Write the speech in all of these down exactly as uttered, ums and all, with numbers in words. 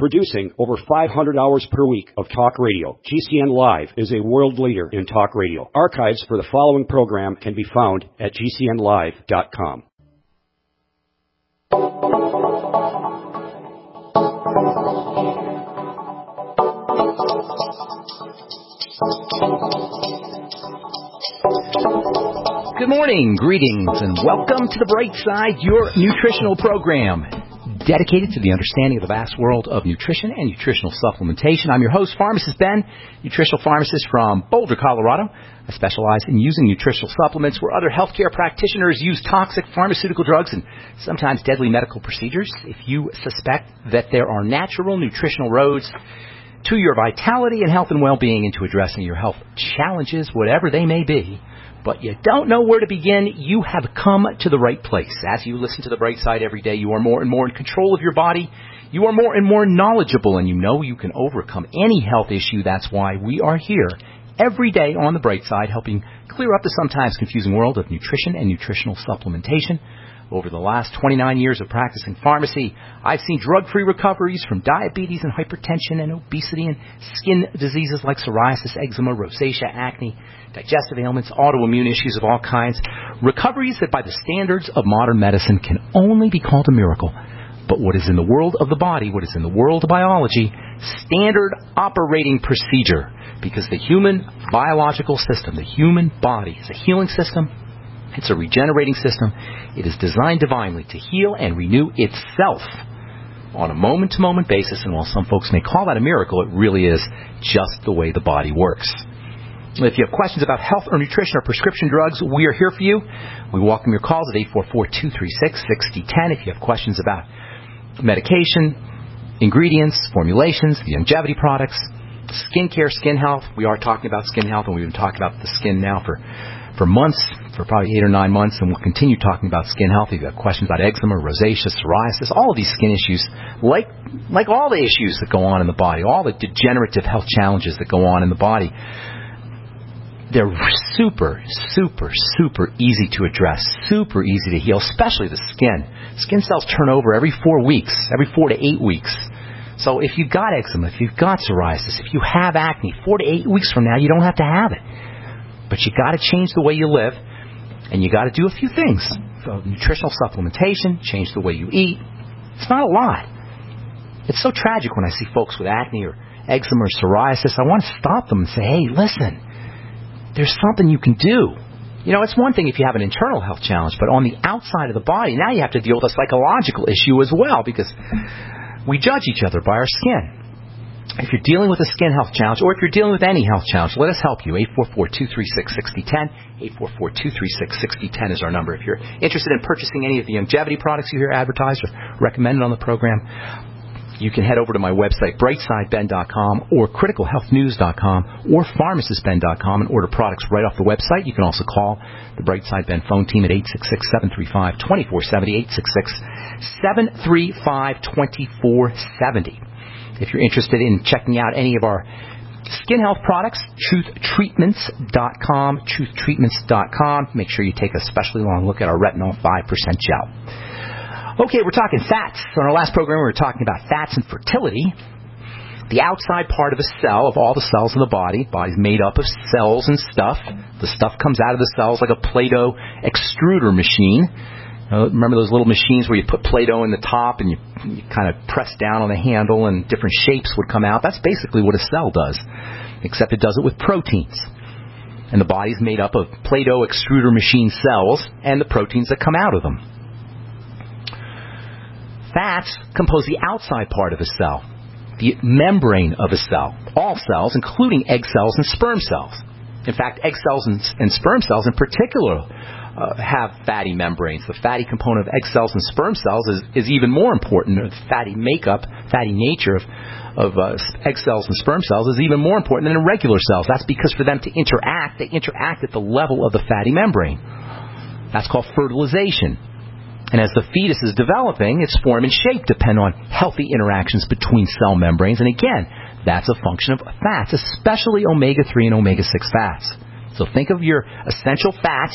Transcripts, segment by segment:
Producing over five hundred hours per week of talk radio, G C N Live is a world leader in talk radio. Archives for the following program can be found at G C N live dot com. Good morning, greetings, and welcome to The Bright Side, your nutritional program, dedicated to the understanding of the vast world of nutrition and nutritional supplementation. I'm your host, Pharmacist Ben, nutritional pharmacist from Boulder, Colorado. I specialize in using nutritional supplements where other healthcare practitioners use toxic pharmaceutical drugs and sometimes deadly medical procedures. If you suspect that there are natural nutritional roads to your vitality and health and well-being and to addressing your health challenges, whatever they may be, but you don't know where to begin, you have come to the right place. As you listen to The Bright Side every day, you are more and more in control of your body. You are more and more knowledgeable, and you know you can overcome any health issue. That's why we are here every day on The Bright Side, helping clear up the sometimes confusing world of nutrition and nutritional supplementation. Over the last twenty-nine years of practicing pharmacy, I've seen drug-free recoveries from diabetes and hypertension and obesity and skin diseases like psoriasis, eczema, rosacea, acne, digestive ailments, autoimmune issues of all kinds. Recoveries that by the standards of modern medicine can only be called a miracle. But what is in the world of the body, what is in the world of biology, standard operating procedure. Because the human biological system, the human body, is a healing system. It's a regenerating system. It is designed divinely to heal and renew itself on a moment-to-moment basis. And while some folks may call that a miracle, it really is just the way the body works. If you have questions about health or nutrition or prescription drugs, we are here for you. We welcome your calls at eight four four, two three six, six zero one zero. If you have questions about medication, ingredients, formulations, the longevity products, skincare, skin health. We are talking about skin health, and we've been talking about the skin now for for months, for probably eight or nine months, and we'll continue talking about skin health. If you have questions about eczema, rosacea, psoriasis, all of these skin issues, like like all the issues that go on in the body, all the degenerative health challenges that go on in the body, they're super, super, super easy to address, super easy to heal, especially the skin. Skin cells turn over every four weeks, every four to eight weeks. So if you've got eczema, if you've got psoriasis, if you have acne, four to eight weeks from now, you don't have to have it. But you got to change the way you live, and you got to do a few things. So nutritional supplementation, change the way you eat. It's not a lot. It's so tragic when I see folks with acne or eczema or psoriasis. I want to stop them and say, hey, listen, there's something you can do. You know, it's one thing if you have an internal health challenge, but on the outside of the body, now you have to deal with a psychological issue as well, because we judge each other by our skin. If you're dealing with a skin health challenge, or if you're dealing with any health challenge, let us help you. eight four four, two three six, six zero one zero. eight four four, two three six, six zero one zero is our number. If you're interested in purchasing any of the longevity products you hear advertised or recommended on the program, you can head over to my website, bright side ben dot com, or critical health news dot com, or pharmacist ben dot com, and order products right off the website. You can also call the Brightside Ben phone team at eight six six, seven three five, two four seven zero, eight six six, seven three five, two four seven zero. If you're interested in checking out any of our skin health products, truth treatments dot com, truth treatments dot com. Make sure you take a especially long look at our retinol five percent gel. Okay, we're talking fats. On our last program, we were talking about fats and fertility. The outside part of a cell, of all the cells in the body, body's made up of cells and stuff. The stuff comes out of the cells like a Play-Doh extruder machine. Uh, remember those little machines where you put Play-Doh in the top and you, you kind of press down on the handle and different shapes would come out? That's basically what a cell does, except it does it with proteins. And the body's made up of Play-Doh extruder machine cells and the proteins that come out of them. Fats compose the outside part of a cell, the membrane of a cell. All cells, including egg cells and sperm cells. In fact, egg cells and, and sperm cells in particular uh, have fatty membranes. The fatty component of egg cells and sperm cells is, is even more important. The fatty makeup, fatty nature of, of uh, egg cells and sperm cells is even more important than in regular cells. That's because for them to interact, they interact at the level of the fatty membrane. That's called fertilization. And as the fetus is developing, its form and shape depend on healthy interactions between cell membranes. And again, that's a function of fats, especially omega three and omega six fats. So think of your essential fats,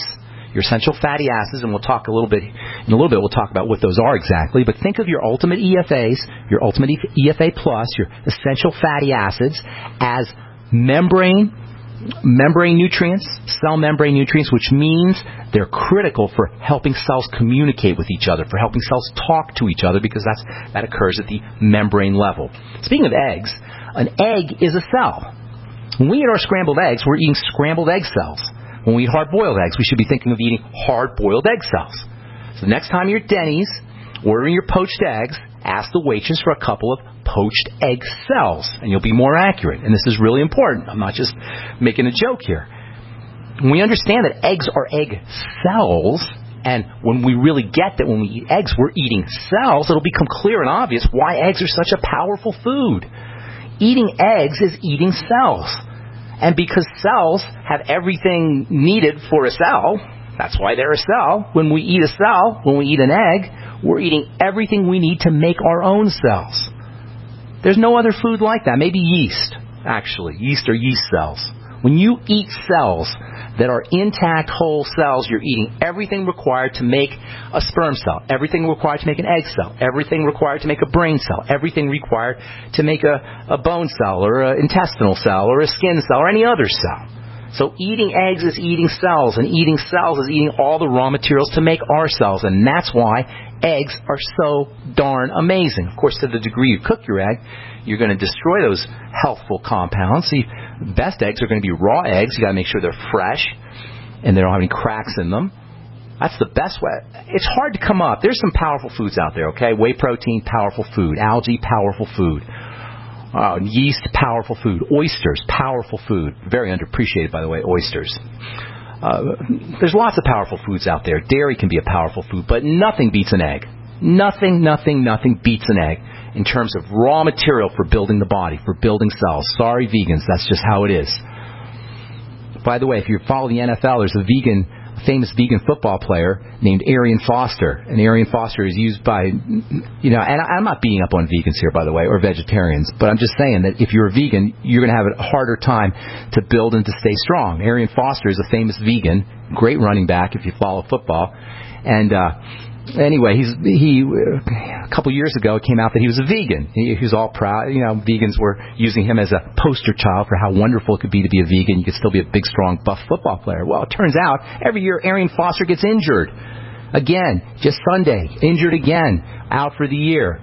your essential fatty acids, and we'll talk a little bit, in a little bit we'll talk about what those are exactly, but think of your ultimate E F As, your ultimate E F A plus, your essential fatty acids as membrane, membrane nutrients, cell membrane nutrients, which means they're critical for helping cells communicate with each other, for helping cells talk to each other, because that's, that occurs at the membrane level. Speaking of eggs, an egg is a cell. When we eat our scrambled eggs, we're eating scrambled egg cells. When we eat hard-boiled eggs, we should be thinking of eating hard-boiled egg cells. So next time you're at Denny's, ordering your poached eggs, ask the waitress for a couple of poached egg cells, and you'll be more accurate. And this is really important. I'm not just making a joke here. When we understand that eggs are egg cells, and when we really get that when we eat eggs, we're eating cells, it'll become clear and obvious why eggs are such a powerful food. Eating eggs is eating cells. And because cells have everything needed for a cell, that's why they're a cell. When we eat a cell, when we eat an egg, we're eating everything we need to make our own cells. There's no other food like that. Maybe yeast, actually. Yeast or yeast cells. When you eat cells that are intact, whole cells, you're eating everything required to make a sperm cell, everything required to make an egg cell, everything required to make a brain cell, everything required to make a, a bone cell or an intestinal cell or a skin cell or any other cell. So eating eggs is eating cells, and eating cells is eating all the raw materials to make our cells, and that's why eggs are so darn amazing. Of course, to the degree you cook your egg, you're going to destroy those healthful compounds. See, best eggs are going to be raw eggs. You got to make sure they're fresh and they don't have any cracks in them. That's the best way. It's hard to come up. There's some powerful foods out there, okay? Whey protein, powerful food. Algae, powerful food. Uh, yeast, powerful food. Oysters, powerful food. Very underappreciated, by the way, oysters. Uh, there's lots of powerful foods out there. Dairy can be a powerful food, but nothing beats an egg. Nothing, nothing, nothing beats an egg in terms of raw material for building the body, for building cells. Sorry, vegans, that's just how it is. By the way, if you follow the N F L, there's a vegan, a famous vegan football player named Arian Foster. And Arian Foster is used by, you know, and I'm not beating up on vegans here, by the way, or vegetarians, but I'm just saying that if you're a vegan, you're going to have a harder time to build and to stay strong. Arian Foster is a famous vegan, great running back if you follow football. And, uh, Anyway, he's he a couple years ago it came out that he was a vegan. He, he was all proud. You know, vegans were using him as a poster child for how wonderful it could be to be a vegan. You could still be a big, strong, buff football player. Well, it turns out every year Arian Foster gets injured. Again, just Sunday, injured again, out for the year.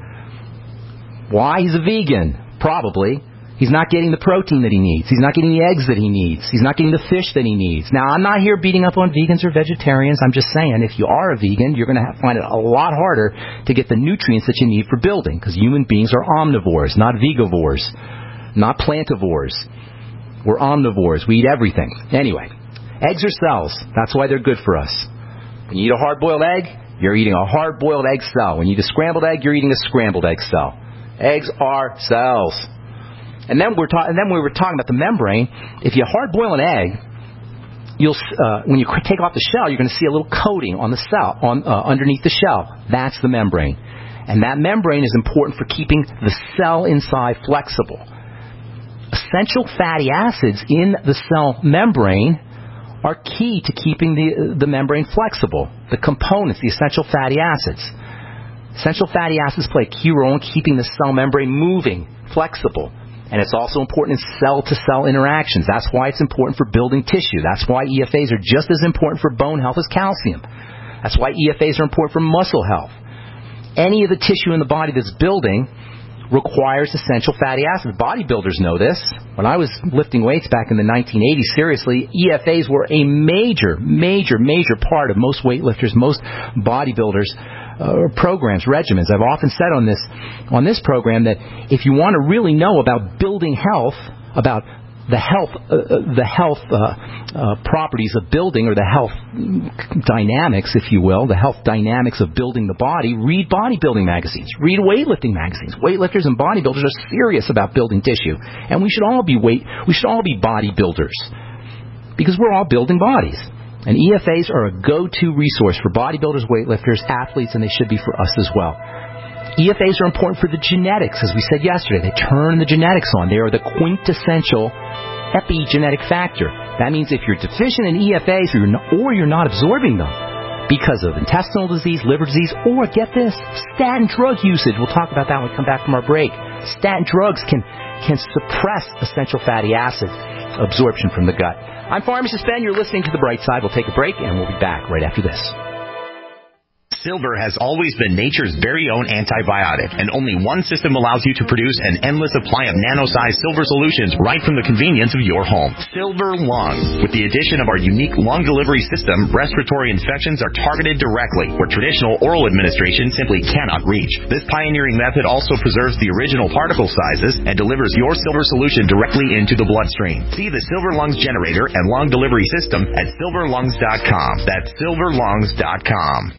Why? He's a vegan. Probably. He's not getting the protein that he needs. He's not getting the eggs that he needs. He's not getting the fish that he needs. Now, I'm not here beating up on vegans or vegetarians. I'm just saying, if you are a vegan, you're going to find it a lot harder to get the nutrients that you need for building, because human beings are omnivores, not vegavores, not plantivores. We're omnivores. We eat everything. Anyway, eggs are cells. That's why they're good for us. When you eat a hard-boiled egg, you're eating a hard-boiled egg cell. When you eat a scrambled egg, you're eating a scrambled egg cell. Eggs are cells. And then we're ta- and then we were talking about the membrane. If you hard boil an egg, you'll uh, when you take off the shell, you're going to see a little coating on the cell, on uh, underneath the shell. That's the membrane, and that membrane is important for keeping the cell inside flexible. Essential fatty acids in the cell membrane are key to keeping the the membrane flexible. The components, the essential fatty acids. Essential fatty acids play a key role in keeping the cell membrane moving, flexible. And it's also important in cell-to-cell interactions. That's why it's important for building tissue. That's why E F As are just as important for bone health as calcium. That's why E F As are important for muscle health. Any of the tissue in the body that's building requires essential fatty acids. Bodybuilders know this. When I was lifting weights back in the nineteen eighties, seriously, E F As were a major, major, major part of most weightlifters, most bodybuilders' Uh, programs, regimens. I've often said on this on this program that if you want to really know about building health, about the health uh, the health uh, uh, properties of building, or the health dynamics, if you will, the health dynamics of building the body, read bodybuilding magazines, read weightlifting magazines. Weightlifters and bodybuilders are serious about building tissue, and we should all be weight we should all be bodybuilders, because we're all building bodies. And E F As are a go-to resource for bodybuilders, weightlifters, athletes, and they should be for us as well. E F As are important for the genetics, as we said yesterday. They turn the genetics on. They are the quintessential epigenetic factor. That means if you're deficient in E F As or you're not, or you're not absorbing them because of intestinal disease, liver disease, or, get this, statin drug usage. We'll talk about that when we come back from our break. Statin drugs can, can suppress essential fatty acid absorption from the gut. I'm Pharmacist Ben. You're listening to The Bright Side. We'll take a break, and we'll be back right after this. Silver has always been nature's very own antibiotic, and only one system allows you to produce an endless supply of nano-sized silver solutions right from the convenience of your home. Silver Lungs. With the addition of our unique lung delivery system, respiratory infections are targeted directly, where traditional oral administration simply cannot reach. This pioneering method also preserves the original particle sizes and delivers your silver solution directly into the bloodstream. See the Silver Lungs generator and lung delivery system at silver lungs dot com. That's silver lungs dot com.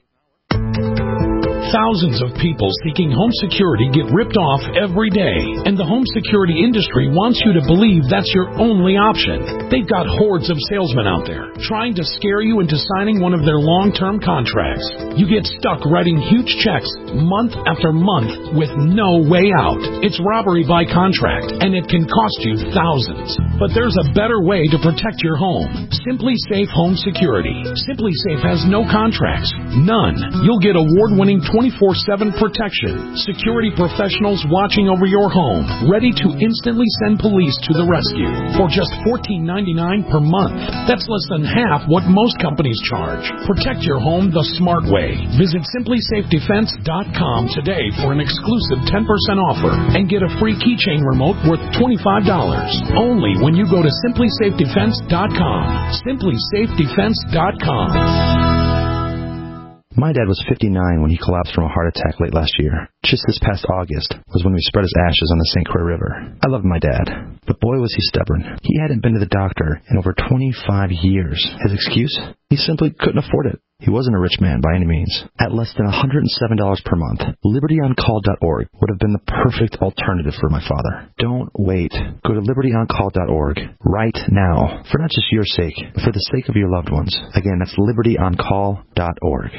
Thousands of people seeking home security get ripped off every day, and the home security industry wants you to believe that's your only option. They've got hordes of salesmen out there trying to scare you into signing one of their long-term contracts. You get stuck writing huge checks month after month with no way out. It's robbery by contract, and it can cost you thousands. But there's a better way to protect your home. Simply Safe Home Security. Simply Safe has no contracts. None. You'll get award-winning twenty-four seven protection. Security professionals watching over your home, ready to instantly send police to the rescue for just fourteen ninety-nine per month. That's less than half what most companies charge. Protect your home the smart way. Visit simply safe defense dot com today for an exclusive ten percent offer and get a free keychain remote worth twenty-five dollars. Only when you go to simply safe defense dot com. simply safe defense dot com. My dad was fifty-nine when he collapsed from a heart attack late last year. Just this past August was when we spread his ashes on the Saint Croix River. I loved my dad, but boy was he stubborn. He hadn't been to the doctor in over twenty-five years. His excuse? He simply couldn't afford it. He wasn't a rich man by any means. At less than one hundred seven dollars per month, liberty on call dot org would have been the perfect alternative for my father. Don't wait. Go to liberty on call dot org right now, for not just your sake, but for the sake of your loved ones. Again, that's liberty on call dot org.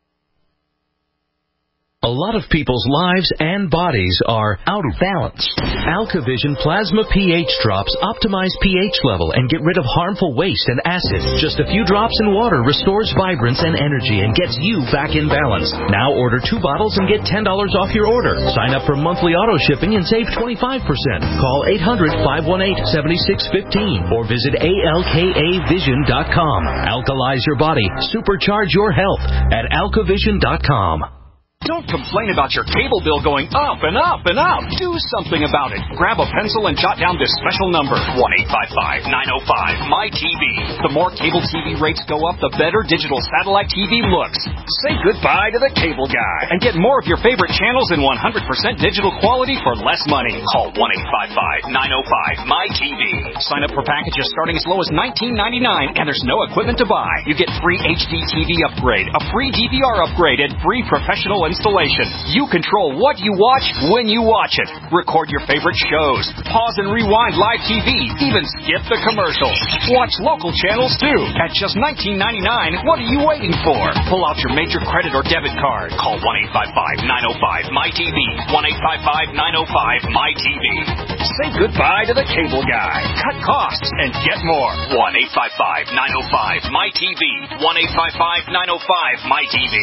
A lot of people's lives and bodies are out of balance. AlkaVision Plasma pH drops optimize pH level and get rid of harmful waste and acid. Just a few drops in water restores vibrance and energy and gets you back in balance. Now order two bottles and get ten dollars off your order. Sign up for monthly auto shipping and save twenty-five percent. Call eight hundred, five one eight, seven six one five or visit A L K A vision dot com. Alkalize your body. Supercharge your health at alka vision dot com. Don't complain about your cable bill going up and up and up. Do something about it. Grab a pencil and jot down this special number, one eight five five, nine oh five, M Y T V. The more cable T V rates go up, the better digital satellite T V looks. Say goodbye to the cable guy and get more of your favorite channels in one hundred percent digital quality for less money. Call one eight five five, nine oh five, M Y T V. Sign up for packages starting as low as nineteen ninety-nine, and there's no equipment to buy. You get free H D T V upgrade, a free D V R upgrade, and free professional installation. You control what you watch when you watch it. Record your favorite shows. Pause and rewind live T V. Even skip the commercials. Watch local channels too. At just nineteen ninety-nine, what are you waiting for? Pull out your major credit or debit card. Call one eight five five, nine oh five, M Y T V. one eight five five, nine oh five, M Y T V. Say goodbye to the cable guy. Cut costs and get more. one eight five five, nine oh five, M Y T V. one eight five five, nine oh five, M Y T V.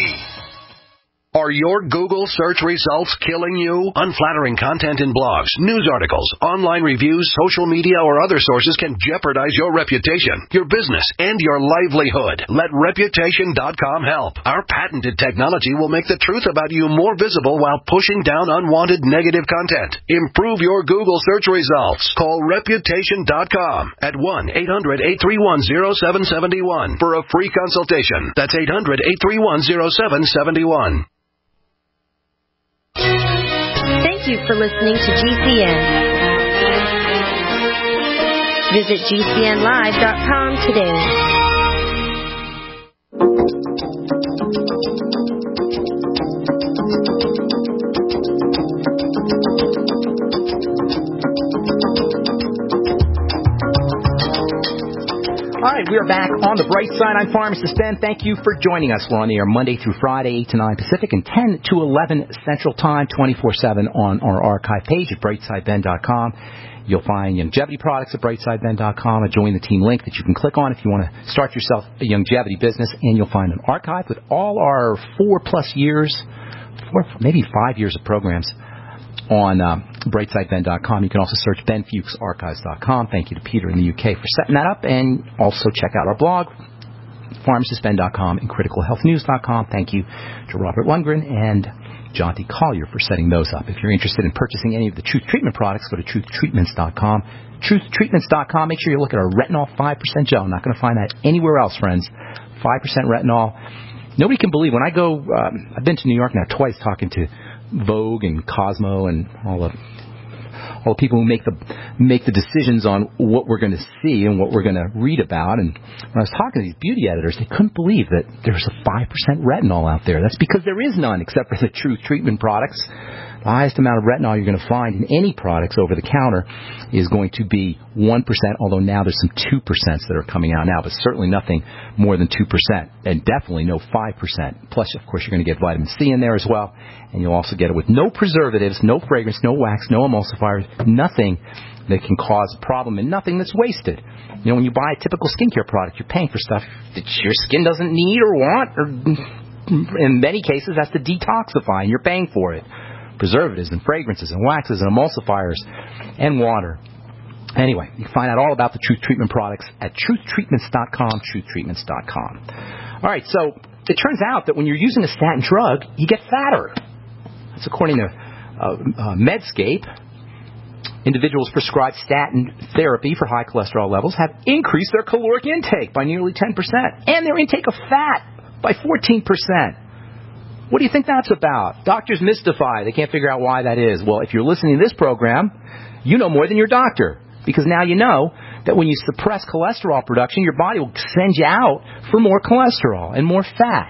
Are your Google search results killing you? Unflattering content in blogs, news articles, online reviews, social media, or other sources can jeopardize your reputation, your business, and your livelihood. Let reputation dot com help. Our patented technology will make the truth about you more visible while pushing down unwanted negative content. Improve your Google search results. Call reputation dot com at one eight hundred, eight three one, zero seven seven one for a free consultation. That's eight hundred, eight three one, zero seven seven one. Thank you for listening to G C N. Visit G C N live dot com today. All right, right, we are back on the bright side. I'm Pharmacist Ben. Thank you for joining us. We're on the air Monday through Friday, eight to nine Pacific and ten to eleven Central Time, twenty-four seven on our archive page at brightside ben dot com. You'll find longevity products at brightside ben dot com, a Join the Team link that you can click on if you want to start yourself a longevity business, and you'll find an archive with all our four-plus years, four, maybe five years of programs on um, brightside ben dot com. You can also search ben fuchs archives dot com. Thank you to Peter in the U K for setting that up, and also check out our blog, pharmacist ben dot com and critical health news dot com. Thank you to Robert Lundgren and John T. Collier for setting those up. If you're interested in purchasing any of the Truth Treatment products, go to truth treatments dot com. truth treatments dot com. Make sure you look at our retinol five percent gel. I'm not going to find that anywhere else, friends. five percent retinol. Nobody can believe when I go, um, I've been to New York now twice talking to Vogue and Cosmo and all the all the people who make the make the decisions on what we're going to see and what we're going to read about. And when I was talking to these beauty editors, they couldn't believe that there's a five percent retinol out there. That's because there is none except for the Truth Treatment products. The highest amount of retinol you're going to find in any products over the counter is going to be one percent, although now there's some two percent that are coming out now, but certainly nothing more than two percent, and definitely no five percent. Plus, of course, you're going to get vitamin C in there as well, and you'll also get it with no preservatives, no fragrance, no wax, no emulsifiers, nothing that can cause a problem, and nothing that's wasted. You know, when you buy a typical skincare product, you're paying for stuff that your skin doesn't need or want, or in many cases, that's to detoxify, and you're paying for it. Preservatives and fragrances and waxes and emulsifiers and water. Anyway, you can find out all about the Truth Treatment products at truth treatments dot com, truth treatments dot com. All right, so it turns out that when you're using a statin drug, you get fatter. That's according to uh, uh, Medscape. Individuals prescribed statin therapy for high cholesterol levels have increased their caloric intake by nearly ten percent and their intake of fat by fourteen percent. What do you think that's about? Doctors mystify. They can't figure out why that is. Well, if you're listening to this program, you know more than your doctor, because now you know that when you suppress cholesterol production, your body will send you out for more cholesterol and more fat.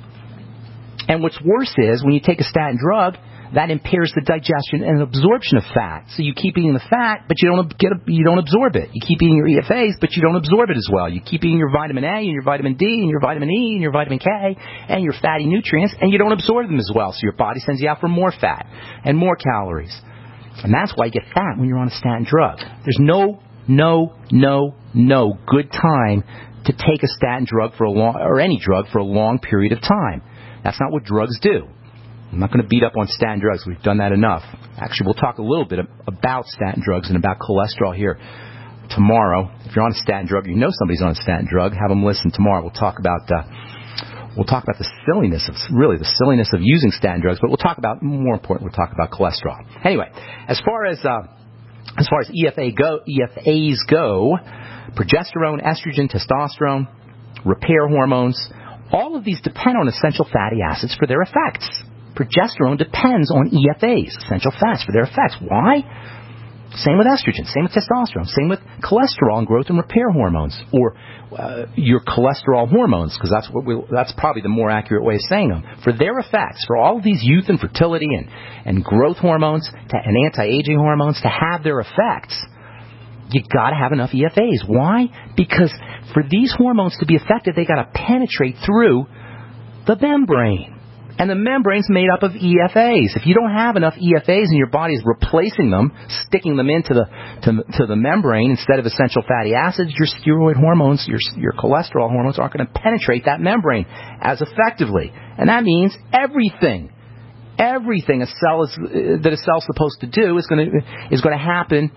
And what's worse is when you take a statin drug, that impairs the digestion and absorption of fat. So you keep eating the fat, but you don't get a, you don't absorb it. You keep eating your E F As, but you don't absorb it as well. You keep eating your vitamin A and your vitamin D and your vitamin E and your vitamin K and your fatty nutrients, and you don't absorb them as well. So your body sends you out for more fat and more calories. And that's why you get fat when you're on a statin drug. There's no, no, no, no good time to take a statin drug for a long, or any drug for a long period of time. That's not what drugs do. I'm not going to beat up on statin drugs. We've done that enough. Actually, we'll talk a little bit about statin drugs and about cholesterol here tomorrow. If you're on a statin drug, you know somebody's on a statin drug, have them listen tomorrow. We'll talk about uh, we'll talk about the silliness of really the silliness of using statin drugs, but we'll talk about more important. We'll talk about cholesterol. Anyway, as far as uh, as far as E F A go, E F As go, progesterone, estrogen, testosterone, repair hormones, all of these depend on essential fatty acids for their effects. Progesterone depends on E F As, essential fats, for their effects. Why? Same with estrogen, same with testosterone, same with cholesterol and growth and repair hormones, or uh, your cholesterol hormones, because that's what we, that's probably the more accurate way of saying them. For their effects, for all of these youth and fertility and, and growth hormones to, and anti-aging hormones to have their effects, you got to have enough E F As. Why? Because for these hormones to be effective, they got to penetrate through the membrane. And the membrane's made up of E F As. If you don't have enough E F As and your body is replacing them, sticking them into the to, to the membrane instead of essential fatty acids, your steroid hormones, your your cholesterol hormones aren't going to penetrate that membrane as effectively. And that means everything, everything a cell is that a cell's supposed to do is going to is going to happen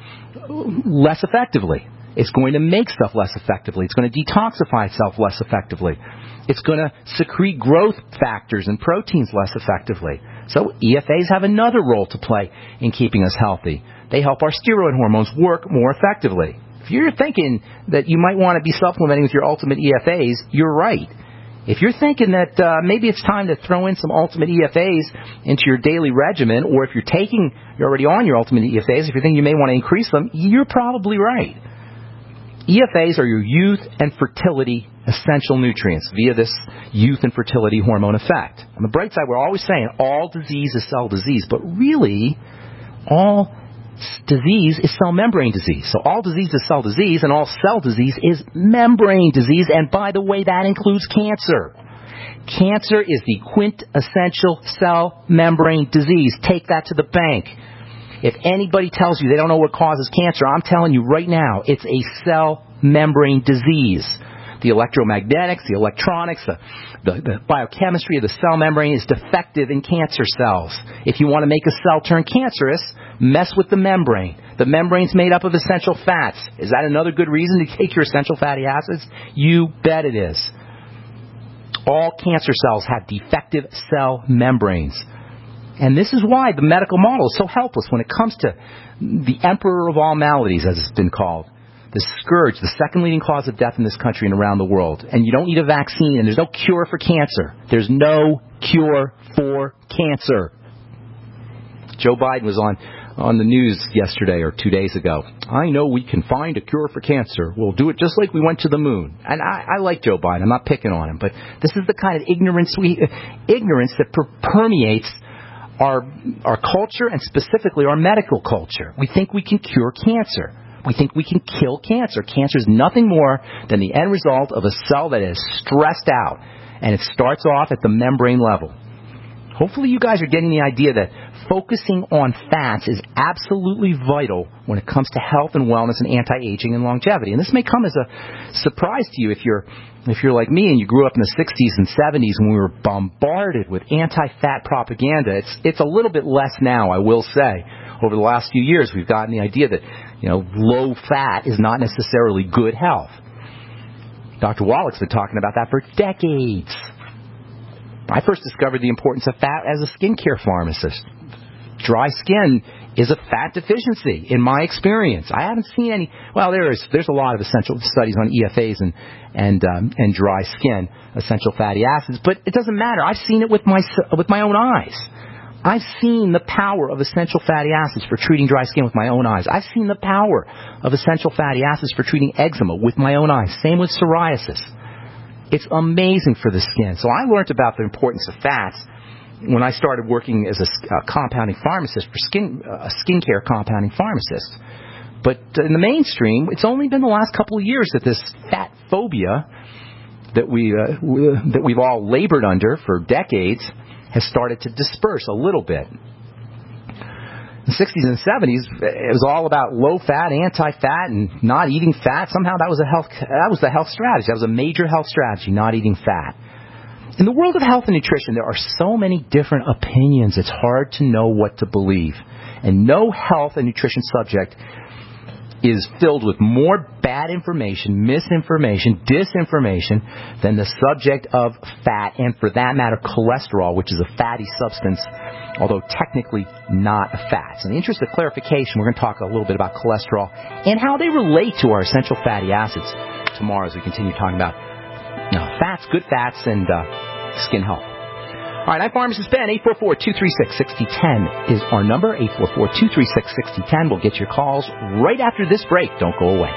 less effectively. It's going to make stuff less effectively. It's going to detoxify itself less effectively. It's going to secrete growth factors and proteins less effectively. So E F As have another role to play in keeping us healthy. They help our steroid hormones work more effectively. If you're thinking that you might want to be supplementing with your Ultimate E F As, you're right. If you're thinking that uh, maybe it's time to throw in some Ultimate E F As into your daily regimen, or if you're taking, you're already on your Ultimate E F As, if you think you may want to increase them, you're probably right. E F As are your youth and fertility essential nutrients via this youth and fertility hormone effect. On the bright side, we're always saying all disease is cell disease, but really, all disease is cell membrane disease. So all disease is cell disease, and all cell disease is membrane disease. And by the way, that includes cancer. Cancer is the quintessential cell membrane disease. Take that to the bank. If anybody tells you they don't know what causes cancer, I'm telling you right now, it's a cell membrane disease. The electromagnetics, the electronics, the, the, the biochemistry of the cell membrane is defective in cancer cells. If you want to make a cell turn cancerous, mess with the membrane. The membrane's made up of essential fats. Is that another good reason to take your essential fatty acids? You bet it is. All cancer cells have defective cell membranes. And this is why the medical model is so helpless when it comes to the emperor of all maladies, as it's been called. The scourge, the second leading cause of death in this country and around the world. And you don't need a vaccine, and there's no cure for cancer. There's no cure for cancer. Joe Biden was on, on the news yesterday or two days ago. I know we can find a cure for cancer. We'll do it just like we went to the moon. And I, I like Joe Biden. I'm not picking on him. But this is the kind of ignorance we, ignorance that per- permeates our, our culture and specifically our medical culture. We think we can cure cancer. We think we can kill cancer. Cancer is nothing more than the end result of a cell that is stressed out, and it starts off at the membrane level. Hopefully you guys are getting the idea that focusing on fats is absolutely vital when it comes to health and wellness and anti-aging and longevity. And this may come as a surprise to you if you're if you're like me and you grew up in the sixties and seventies when we were bombarded with anti-fat propaganda. It's it's a little bit less now, I will say. Over the last few years, we've gotten the idea that, you know, low fat is not necessarily good health. Doctor Wallach's been talking about that for decades. I first discovered the importance of fat as a skincare pharmacist. Dry skin is a fat deficiency, in my experience. I haven't seen any. Well, there is. There's a lot of essential studies on E F As and and um, and dry skin, essential fatty acids, but it doesn't matter. I've seen it with my with my own eyes. I've seen the power of essential fatty acids for treating dry skin with my own eyes. I've seen the power of essential fatty acids for treating eczema with my own eyes. Same with psoriasis. It's amazing for the skin. So I learned about the importance of fats when I started working as a uh, compounding pharmacist for skin, uh, a skincare compounding pharmacist. But in the mainstream, it's only been the last couple of years that this fat phobia that we uh, w- that we've all labored under for decades has started to disperse a little bit. In the sixties and seventies, it was all about low-fat, anti-fat, and not eating fat. Somehow that was a health that was the health strategy. That was a major health strategy, not eating fat. In the world of health and nutrition, there are so many different opinions, it's hard to know what to believe. And no health and nutrition subject is filled with more bad information, misinformation, disinformation than the subject of fat, and for that matter, cholesterol, which is a fatty substance, although technically not a fat. So in the interest of clarification, we're going to talk a little bit about cholesterol and how they relate to our essential fatty acids tomorrow as we continue talking about you know, fats, good fats, and uh, skin health. All right, I'm Pharmacist Ben. eight four four, two three six, six zero one zero is our number. eight four four, two three six, six zero one zero. We'll get your calls right after this break. Don't go away.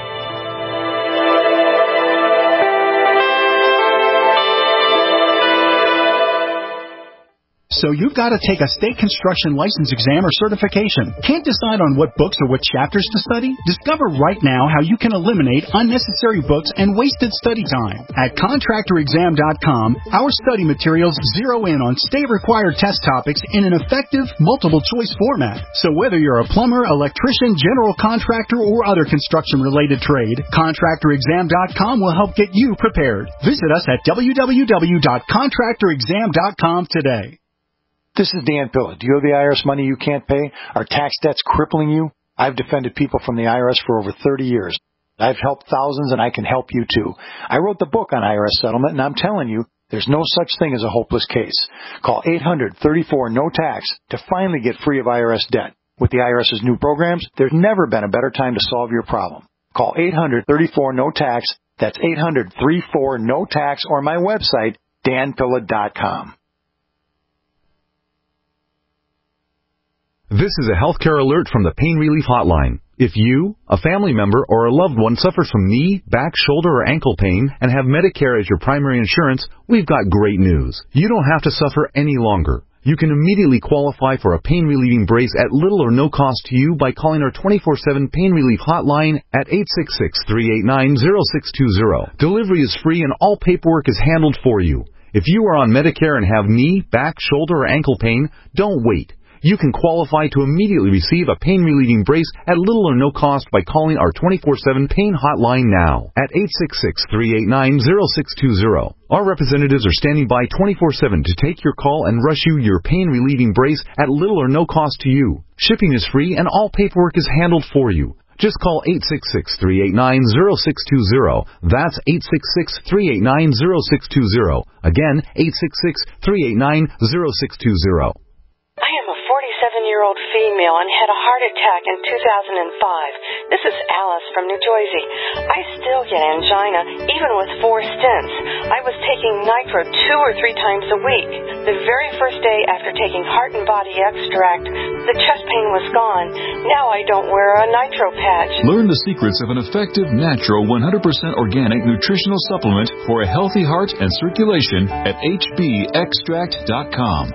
So you've got to take a state construction license exam or certification. Can't decide on what books or what chapters to study? Discover right now how you can eliminate unnecessary books and wasted study time. At contractor exam dot com, our study materials zero in on state-required test topics in an effective, multiple-choice format. So whether you're a plumber, electrician, general contractor, or other construction-related trade, contractor exam dot com will help get you prepared. Visit us at w w w dot contractor exam dot com today. This is Dan Pilla. Do you owe the I R S money you can't pay? Are tax debts crippling you? I've defended people from the I R S for over thirty years. I've helped thousands, and I can help you, too. I wrote the book on I R S settlement, and I'm telling you, there's no such thing as a hopeless case. Call eight hundred, thirty-four, no tax to finally get free of I R S debt. With the IRS's new programs, there's never been a better time to solve your problem. Call eight hundred, thirty-four, no tax. That's eight hundred, thirty-four, no tax, or my website, dan pilla dot com. This is a healthcare alert from the Pain Relief Hotline. If you, a family member, or a loved one suffers from knee, back, shoulder, or ankle pain and have Medicare as your primary insurance, we've got great news. You don't have to suffer any longer. You can immediately qualify for a pain-relieving brace at little or no cost to you by calling our twenty-four seven Pain Relief hotline at eight six six, three eight nine, zero six two zero. Delivery is free and all paperwork is handled for you. If you are on Medicare and have knee, back, shoulder, or ankle pain, don't wait. You can qualify to immediately receive a pain-relieving brace at little or no cost by calling our twenty-four seven Pain Hotline now at eight six six, three eight nine, zero six two zero. Our representatives are standing by twenty-four seven to take your call and rush you your pain-relieving brace at little or no cost to you. Shipping is free and all paperwork is handled for you. Just call eight six six, three eight nine, zero six two zero. That's eight six six, three eight nine, zero six two zero. Again, eight six six, three eight nine, zero six two zero. I am a forty-seven-year-old female and had a heart attack in two thousand five. This is Alice from New Jersey. I still get angina, even with four stents. I was taking Nitro two or three times a week. The very first day after taking Heart and Body Extract, the chest pain was gone. Now I don't wear a Nitro patch. Learn the secrets of an effective, natural, one hundred percent organic nutritional supplement for a healthy heart and circulation at H B extract dot com.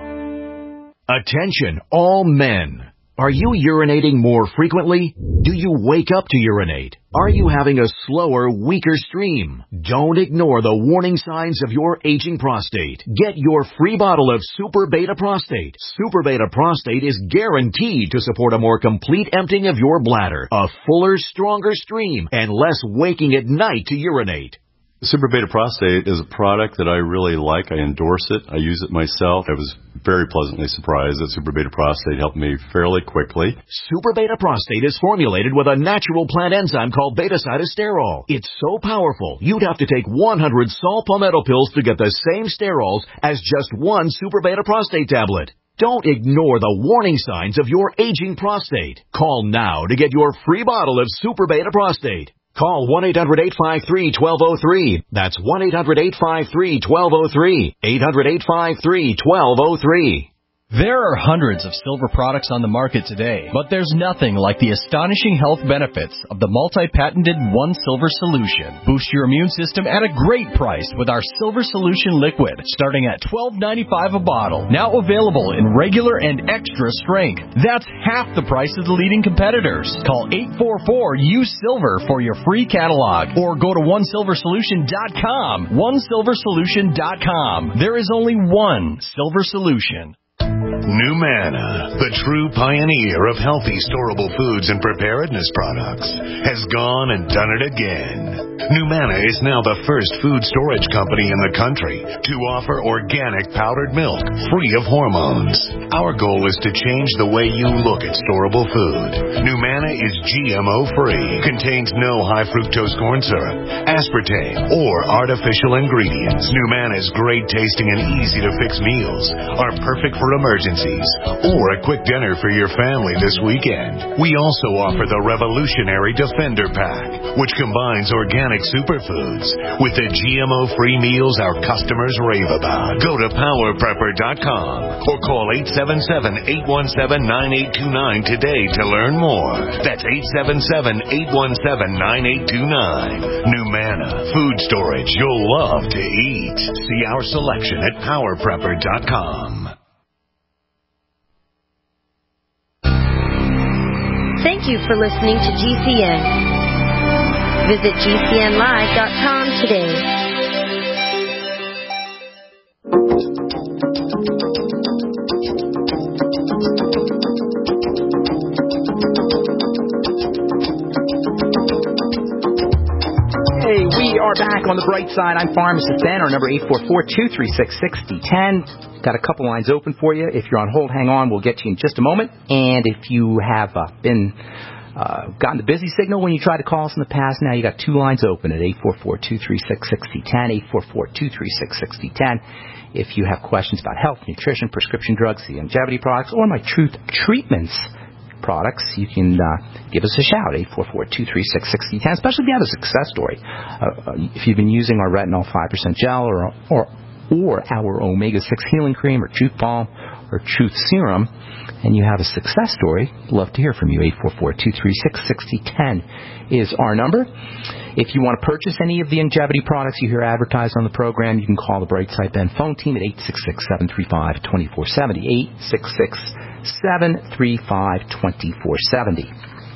Attention, all men. Are you urinating more frequently? Do you wake up to urinate? Are you having a slower, weaker stream? Don't ignore the warning signs of your aging prostate. Get your free bottle of Super Beta Prostate. Super Beta Prostate is guaranteed to support a more complete emptying of your bladder, a fuller, stronger stream, and less waking at night to urinate. Super Beta Prostate is a product that I really like. I endorse it. I use it myself. I was very pleasantly surprised that Super Beta Prostate helped me fairly quickly. Super Beta Prostate is formulated with a natural plant enzyme called beta-cytosterol. It's so powerful, you'd have to take one hundred saw palmetto pills to get the same sterols as just one Super Beta Prostate tablet. Don't ignore the warning signs of your aging prostate. Call now to get your free bottle of Super Beta Prostate. Call one eight hundred, eight five three, one two zero three. That's one eight hundred, eight five three, one two zero three. eight hundred, eight five three, one two zero three. There are hundreds of silver products on the market today, but there's nothing like the astonishing health benefits of the multi-patented One Silver Solution. Boost your immune system at a great price with our Silver Solution Liquid, starting at twelve ninety-five a bottle. Now available in regular and extra strength. That's half the price of the leading competitors. Call eight four four, U S I L V E R for your free catalog, or go to one silver solution dot com. one silver solution dot com. There is only one Silver Solution. NuManna, the true pioneer of healthy storable foods and preparedness products, has gone and done it again. NuManna is now the first food storage company in the country to offer organic powdered milk free of hormones. Our goal is to change the way you look at storable food. NuManna is G M O-free, contains no high fructose corn syrup, aspartame, or artificial ingredients. NuManna's great tasting and easy to fix meals are perfect for emergencies or a quick dinner for your family this weekend. We also offer the revolutionary Defender Pack, which combines organic superfoods with the G M O-free meals our customers rave about. Go to power prepper dot com or call eight seven seven, eight one seven, nine eight two nine today to learn more. That's eight seven seven, eight one seven, nine eight two nine. NuManna, food storage you'll love to eat. See our selection at power prepper dot com. Thank you for listening to G C N. Visit G C N live dot com today. Hey, we are back on the bright side. I'm Pharmacist Ben. Our number eight four four, two three six, six zero one zero. Got a couple lines open for you. If you're on hold, hang on. We'll get to you in just a moment. And if you have uh, been uh, gotten the busy signal when you tried to call us in the past, now you got two lines open at eight four four, two three six, six zero one zero, eight four four, two three six, six zero one zero. If you have questions about health, nutrition, prescription drugs, the longevity products, or my Truth Treatments products, you can uh, give us a shout, eight four four, two three six, six zero one zero, especially if you have a success story. Uh, if you've been using our retinol five percent gel or, or or our omega six healing cream or Truth Balm or Truth Serum, and you have a success story, love to hear from you. eight four four, two three six, six zero one zero is our number. If you want to purchase any of the longevity products you hear advertised on the program, you can call the Brightside Ben phone team at eight six six, seven three five, two four seven zero, eight six six, seven three five, two four seven zero.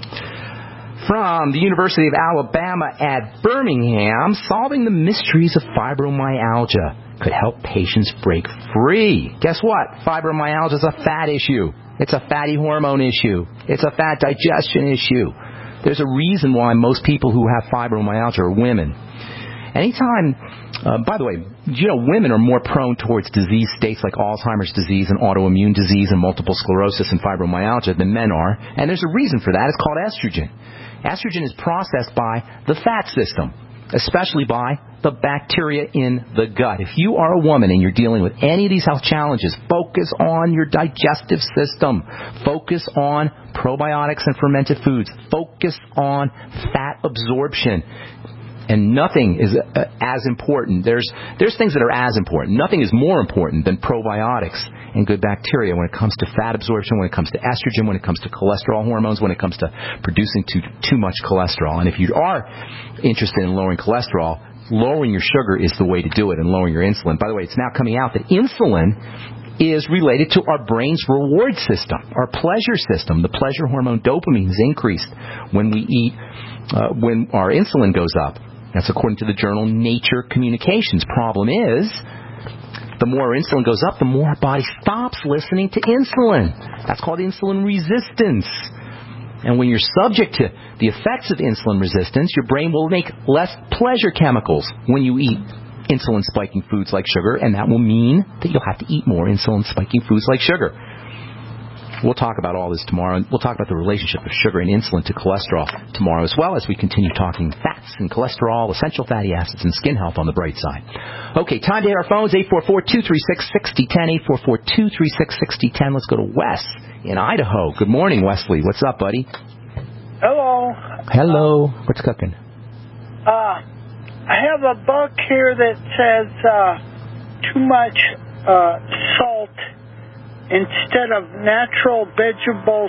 From the University of Alabama at Birmingham, solving the mysteries of fibromyalgia could help patients break free. Guess what? Fibromyalgia is a fat issue. It's a fatty hormone issue. It's a fat digestion issue. There's a reason why most people who have fibromyalgia are women. Anytime, uh, by the way, you know, women are more prone towards disease states like Alzheimer's disease and autoimmune disease and multiple sclerosis and fibromyalgia than men are. And there's a reason for that. It's called estrogen. Estrogen is processed by the fat system, especially by the bacteria in the gut. If you are a woman and you're dealing with any of these health challenges, focus on your digestive system. Focus on probiotics and fermented foods. Focus on fat absorption. And nothing is uh, as important. There's there's things that are as important. Nothing is more important than probiotics and good bacteria when it comes to fat absorption, when it comes to estrogen, when it comes to cholesterol hormones, when it comes to producing too, too much cholesterol. And if you are interested in lowering cholesterol, lowering your sugar is the way to do it, and lowering your insulin. By the way, it's now coming out that insulin is related to our brain's reward system, our pleasure system. The pleasure hormone dopamine is increased when we eat, uh, when our insulin goes up. That's according to the journal Nature Communications. Problem is, the more our insulin goes up, the more our body stops listening to insulin. That's called insulin resistance. And when you're subject to the effects of insulin resistance, your brain will make less pleasure chemicals when you eat insulin-spiking foods like sugar, and that will mean that you'll have to eat more insulin-spiking foods like sugar. We'll talk about all this tomorrow. We'll talk about the relationship of sugar and insulin to cholesterol tomorrow, as well as we continue talking fats and cholesterol, essential fatty acids, and skin health on the bright side. Okay, time to hit our phones, eight four four, two three six, six zero one zero, eight four four, two three six, six zero one zero. Let's go to Wes in Idaho. Good morning, Wesley. What's up, buddy? Hello. Hello. What's cooking? Uh, I have a book here that says uh, too much uh, salt instead of natural vegetable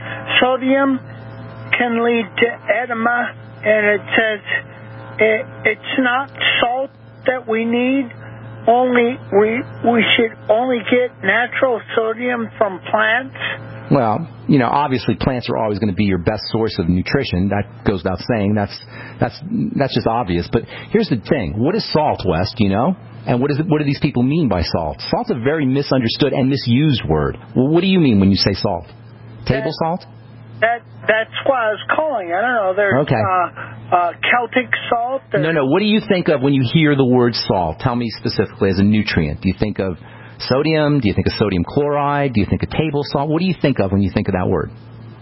sodium can lead to edema, and it says it, it's not salt that we need. Only we we should only get natural sodium from plants. Well, you know, obviously plants are always going to be your best source of nutrition. That goes without saying. That's that's that's just obvious. But here's the thing: what is salt, Wes? Do you know? And what is it, what do these people mean by salt? Salt's a very misunderstood and misused word. Well, what do you mean when you say salt? Table that, salt? That that's what I was calling. I don't know. There's okay. uh, uh, Celtic salt. There's no, no. What do you think of when you hear the word salt? Tell me specifically as a nutrient. Do you think of sodium? Do you think of sodium chloride? Do you think of table salt? What do you think of when you think of that word?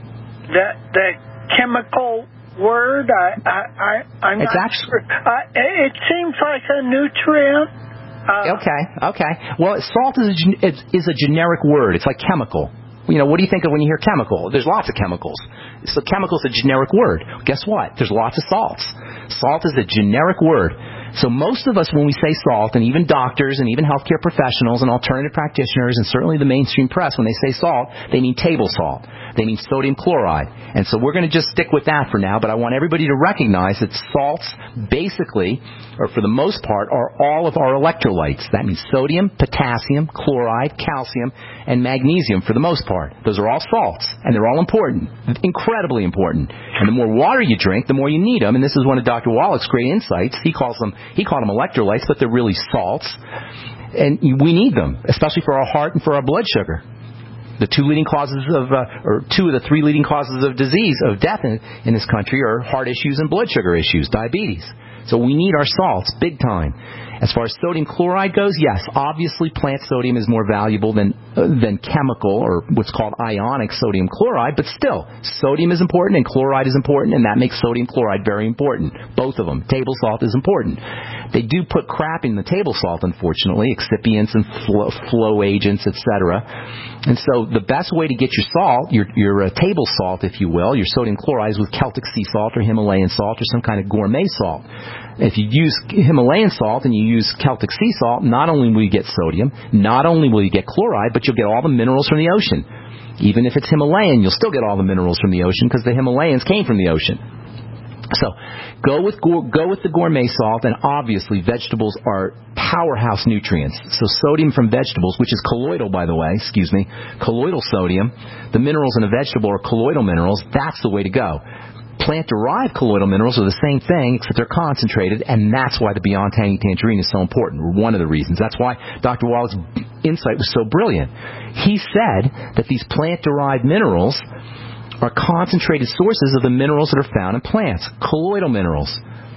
The the chemical word. I I, I I'm it's not actually, sure. Uh, it seems like a nutrient. Uh, okay, okay. Well, salt is a, is a generic word. It's like chemical. You know, what do you think of when you hear chemical? There's lots of chemicals. So chemical is a generic word. Guess what? There's lots of salts. Salt is a generic word. So most of us, when we say salt, and even doctors and even healthcare professionals and alternative practitioners and certainly the mainstream press, when they say salt, they mean table salt. They mean sodium chloride. And so we're going to just stick with that for now, but I want everybody to recognize that salts basically, or for the most part, are all of our electrolytes. That means sodium, potassium, chloride, calcium, and magnesium for the most part. Those are all salts, and they're all important, incredibly important. And the more water you drink, the more you need them, and this is one of Doctor Wallach's great insights. He calls them, he called them electrolytes, but they're really salts. And we need them, especially for our heart and for our blood sugar. The two leading causes of, uh, or two of the three leading causes of disease, of death in, in this country are heart issues and blood sugar issues, diabetes. So we need our salts big time. As far as sodium chloride goes, yes, obviously plant sodium is more valuable than uh, than chemical or what's called ionic sodium chloride, but still, sodium is important and chloride is important, and that makes sodium chloride very important. Both of them. Table salt is important. They do put crap in the table salt, unfortunately, excipients and flow, flow agents, et cetera. And so the best way to get your salt, your, your uh, table salt, if you will, your sodium chloride is with Celtic sea salt or Himalayan salt or some kind of gourmet salt. If you use Himalayan salt and you use Celtic sea salt, not only will you get sodium, not only will you get chloride, but you'll get all the minerals from the ocean. Even if it's Himalayan, you'll still get all the minerals from the ocean because the Himalayans came from the ocean. So go with go with the gourmet salt, and obviously vegetables are powerhouse nutrients. So sodium from vegetables, which is colloidal, by the way, excuse me, colloidal sodium. The minerals in a vegetable are colloidal minerals. That's the way to go. Plant-derived colloidal minerals are the same thing, except they're concentrated, and that's why the Beyond Tangy Tangerine is so important, or one of the reasons. That's why Doctor Wallach's insight was so brilliant. He said that these plant-derived minerals are concentrated sources of the minerals that are found in plants, colloidal minerals.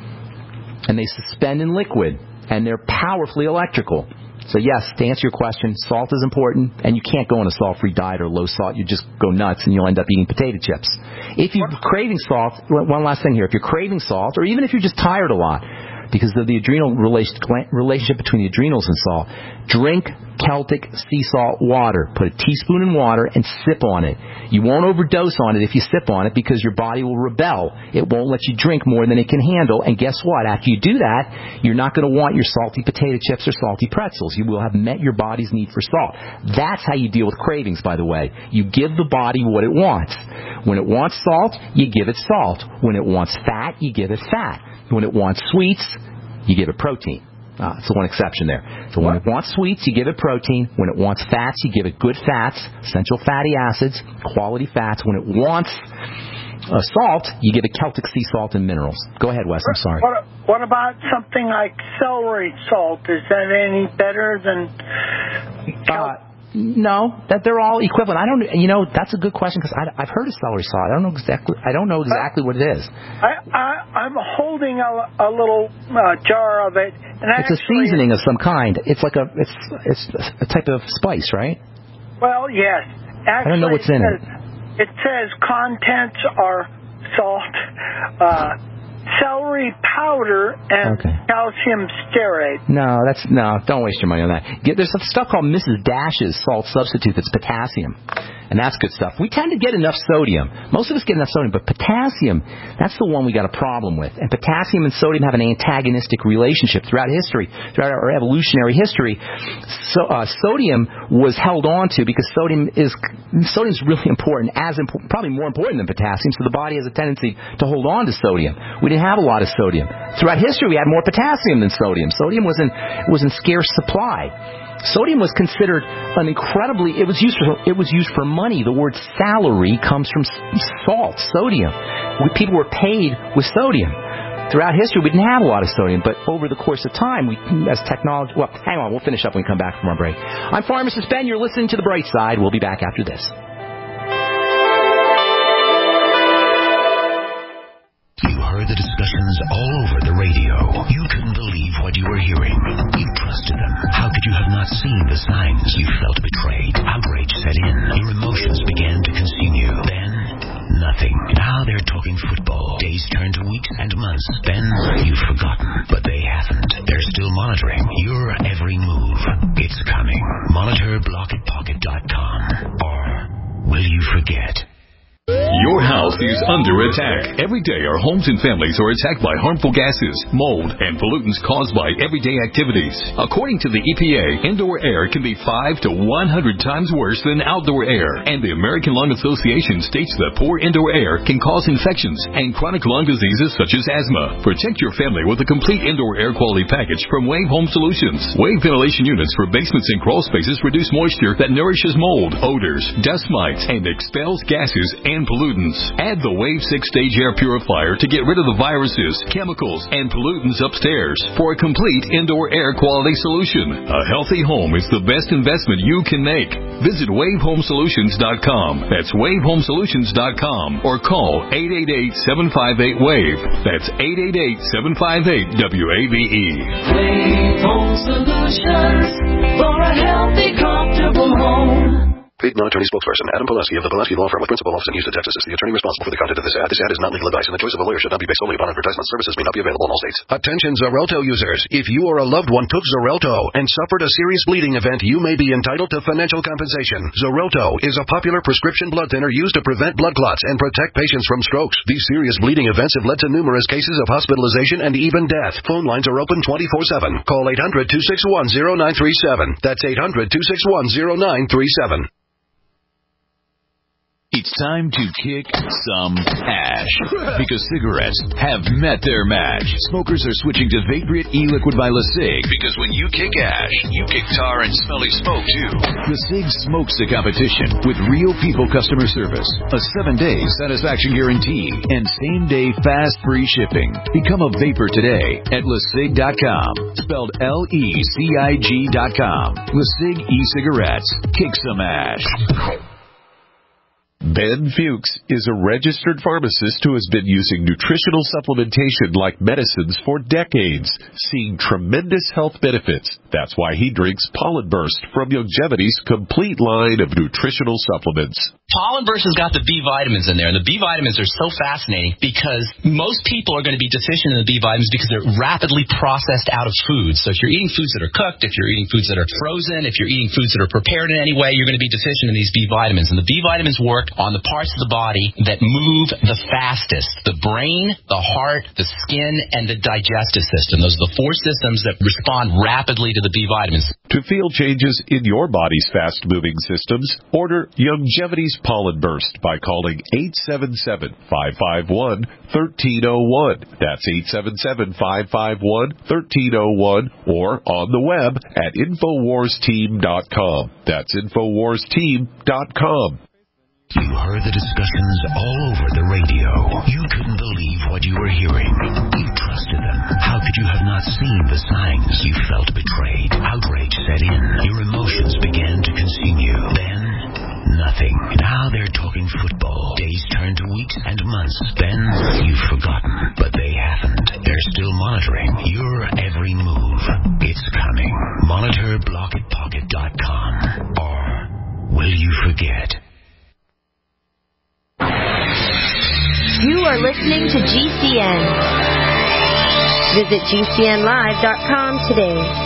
And they suspend in liquid, and they're powerfully electrical. So yes, to answer your question, salt is important, and you can't go on a salt-free diet or low salt. You just go nuts, and you'll end up eating potato chips. If you're craving salt, one last thing here, if you're craving salt, or even if you're just tired a lot, because of the adrenal relationship between the adrenals and salt, drink Celtic sea salt water. Put a teaspoon in water and sip on it. You won't overdose on it if you sip on it because your body will rebel. It won't let you drink more than it can handle. And guess what? After you do that, you're not going to want your salty potato chips or salty pretzels. You will have met your body's need for salt. That's how you deal with cravings, by the way. You give the body what it wants. When it wants salt, you give it salt. When it wants fat, you give it fat. When it wants sweets, you give it protein. Uh, it's the one exception there. So when it wants sweets, you give it protein. When it wants fats, you give it good fats, essential fatty acids, quality fats. When it wants uh, salt, you give it Celtic sea salt and minerals. Go ahead, Wes. I'm sorry. What, what about something like celery salt? Is that any better than Celtic? Uh, No, that they're all equivalent. I don't, you know, that's a good question because I've heard of celery salt. I don't know exactly. I don't know exactly what it is. I, I I'm holding a, a little uh, jar of it, and it's actually, a seasoning of some kind. It's like a it's it's a type of spice, right? Well, yes. Actually, I don't know what's in it. Says, it says contents are salt, uh, celery powder, and okay. calcium stearate. No, that's no. Don't waste your money on that. Get, there's some stuff called Missus Dash's salt substitute that's potassium, and that's good stuff. We tend to get enough sodium. Most of us get enough sodium, but potassium, that's the one we got a problem with. And potassium and sodium have an antagonistic relationship throughout history, throughout our evolutionary history. So uh, sodium was held on to because sodium is sodium is really important, as impo- probably more important than potassium. So the body has a tendency to hold on to sodium. We didn't have a lot of sodium. Throughout history, we had more potassium than sodium. Sodium was in was in scarce supply. Sodium was considered an incredibly. It was used for it was used for money. The word salary comes from salt, sodium. We, people were paid with sodium. Throughout history, we didn't have a lot of sodium, but over the course of time, we, as technology. Well, hang on, we'll finish up when we come back from our break. I'm Pharmacist Ben. You're listening to The Bright Side. We'll be back after this. Heard the discussions all over the radio. You couldn't believe what you were hearing. You trusted them. How could you have not seen the signs? You felt betrayed. Outrage set in. Your emotions began to consume you. Then, nothing. Now they're talking football. Days turn to weeks and months. Then, you've forgotten. But they haven't. They're still monitoring your every move. It's coming. Monitor block it pocket dot com. Or will you forget? Your house is under attack. Every day our homes and families are attacked by harmful gases, mold, and pollutants caused by everyday activities. According to the E P A, indoor air can be five to one hundred times worse than outdoor air. And the American Lung Association states that poor indoor air can cause infections and chronic lung diseases such as asthma. Protect your family with a complete indoor air quality package from Wave Home Solutions. Wave ventilation units for basements and crawl spaces reduce moisture that nourishes mold, odors, dust mites, and expels gases and pollutants. Add the Wave six-stage air purifier to get rid of the viruses, chemicals, and pollutants upstairs for a complete indoor air quality solution. A healthy home is the best investment you can make. Visit wave home solutions dot com. That's wave home solutions dot com or call eight eight eight, seven five eight, WAVE. That's eight eight eight, seven five eight, W A V E. Wave Home Solutions for a healthy, comfortable home. Paid non-attorney spokesperson Adam Pulaski of the Pulaski Law Firm with principal office in Houston, Texas is the attorney responsible for the content of this ad. This ad is not legal advice, and the choice of a lawyer should not be based solely upon advertisement. Services may not be available in all states. Attention Xarelto users. If you or a loved one took Xarelto and suffered a serious bleeding event, you may be entitled to financial compensation. Xarelto is a popular prescription blood thinner used to prevent blood clots and protect patients from strokes. These serious bleeding events have led to numerous cases of hospitalization and even death. Phone lines are open twenty-four seven. Call eight hundred, two six one, zero nine three seven. That's eight hundred, two six one, zero nine three seven. It's time to kick some ash because cigarettes have met their match. Smokers are switching to Vaporite e-liquid by LeSig because when you kick ash, you kick tar and smelly smoke too. LeSig smokes the competition with real people customer service, a seven-day satisfaction guarantee, and same-day fast free shipping. Become a vapor today at LeSig dot com, spelled L E C I G dot com. LeSig e-cigarettes. Kick some ash. Ben Fuchs is a registered pharmacist who has been using nutritional supplementation like medicines for decades, seeing tremendous health benefits. That's why he drinks Pollen Burst from Youngevity's complete line of nutritional supplements. Pollen Burst has got the B vitamins in there, and the B vitamins are so fascinating because most people are going to be deficient in the B vitamins because they're rapidly processed out of foods. So if you're eating foods that are cooked, if you're eating foods that are frozen, if you're eating foods that are prepared in any way, you're going to be deficient in these B vitamins. And the B vitamins work on the parts of the body that move the fastest: the brain, the heart, the skin, and the digestive system. Those are the four systems that respond rapidly to the B vitamins. To feel changes in your body's fast-moving systems, order Youngevity's Pollen Burst by calling eight seven seven, five five one, one three zero one. That's eight seven seven, five five one, one three zero one, or on the web at infowars team dot com. That's infowars team dot com. You heard the discussions all over the radio. You couldn't believe what you were hearing. You trusted them. How could you have not seen the signs? You felt betrayed. Outrage set in. Your emotions began to consume you. Then, nothing. Now they're talking football. Days turn to weeks and months. Then, you've forgotten. But they haven't. They're still monitoring your every move. It's coming. Monitor block it pocket dot com. Or will you forget? You are listening to G C N. Visit G C N live dot com today.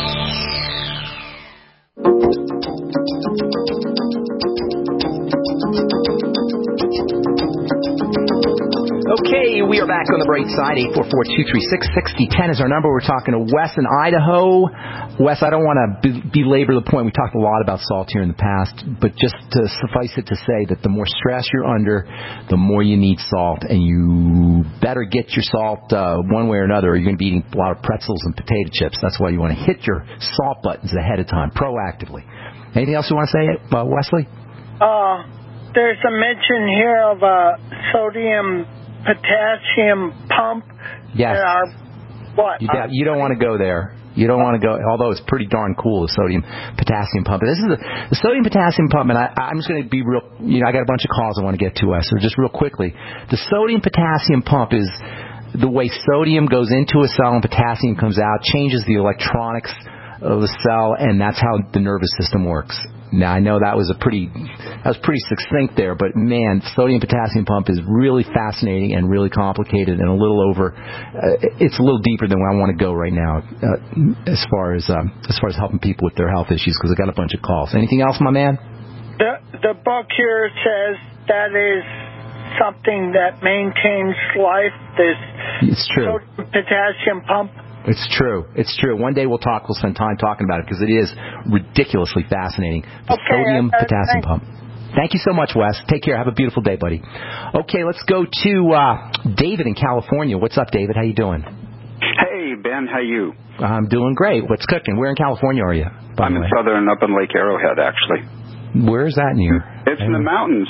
Okay, we are back on the bright side. eight four four, two three six, six zero one zero is our number. We're talking to Wes in Idaho. Wes, I don't want to be- belabor the point. We talked a lot about salt here in the past, but just to suffice it to say that the more stress you're under, the more you need salt, and you better get your salt uh, one way or another, or you're going to be eating a lot of pretzels and potato chips. That's why you want to hit your salt buttons ahead of time, proactively. Anything else you want to say, uh, Wesley? Uh, there's a mention here of a sodium potassium pump. Yes. There are, what? You, uh, you don't want to go there. You don't want to go, although it's pretty darn cool, the sodium potassium pump. This is the, the sodium potassium pump, and I, I'm just going to be real, you know, I got a bunch of calls I want to get to, us. So just real quickly. The sodium potassium pump is the way sodium goes into a cell and potassium comes out, changes the electronics of the cell, and that's how the nervous system works. Now, I know that was a pretty that was pretty succinct there, but man, sodium potassium pump is really fascinating and really complicated and a little over. Uh, it's a little deeper than where I want to go right now, uh, as far as um, as far as helping people with their health issues, because I got a bunch of calls. Anything else, my man? The the book here says that is something that maintains life. This it's true. Sodium potassium pump. It's true. It's true. One day we'll talk. We'll spend time talking about it because it is ridiculously fascinating. The okay, sodium uh, potassium thanks. pump. Thank you so much, Wes. Take care. Have a beautiful day, buddy. Okay, let's go to uh, David in California. What's up, David? How you doing? Hey, Ben. How you? I'm doing great. What's cooking? Where in California are you? I'm in southern, up in Lake Arrowhead, actually. Where is that near? It's in the mountains.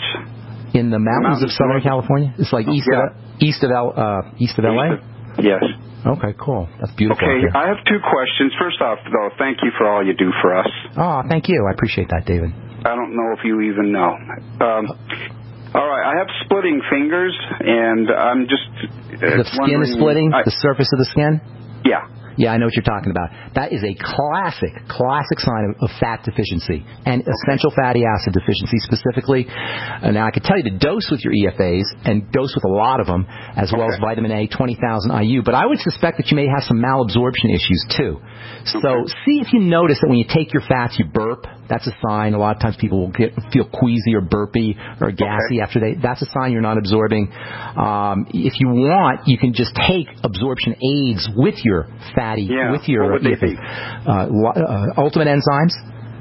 In the mountains, mountains of Southern California? It's like east yeah. of east of L, uh, east of L A. Yes. Okay, cool. That's beautiful. Okay, I have two questions. First off, though, thank you for all you do for us. Oh, thank you. I appreciate that, David. I don't know if you even know. Um, all right, I have splitting fingers, and I'm just uh, the skin is splitting. I, the surface of the skin. Yeah. Yeah, I know what you're talking about. That is a classic, classic sign of, of fat deficiency and essential fatty acid deficiency specifically. Uh, now, I can tell you to dose with your E F As and dose with a lot of them, as well as vitamin A, twenty thousand I U. But I would suspect that you may have some malabsorption issues, too. So see if you notice that when you take your fats, you burp. That's a sign. A lot of times people will get feel queasy or burpy or gassy okay. after they. That's a sign you're not absorbing. Um, if you want, you can just take absorption aids with your fatty, yeah. with your what would E F A. Uh, uh, ultimate enzymes.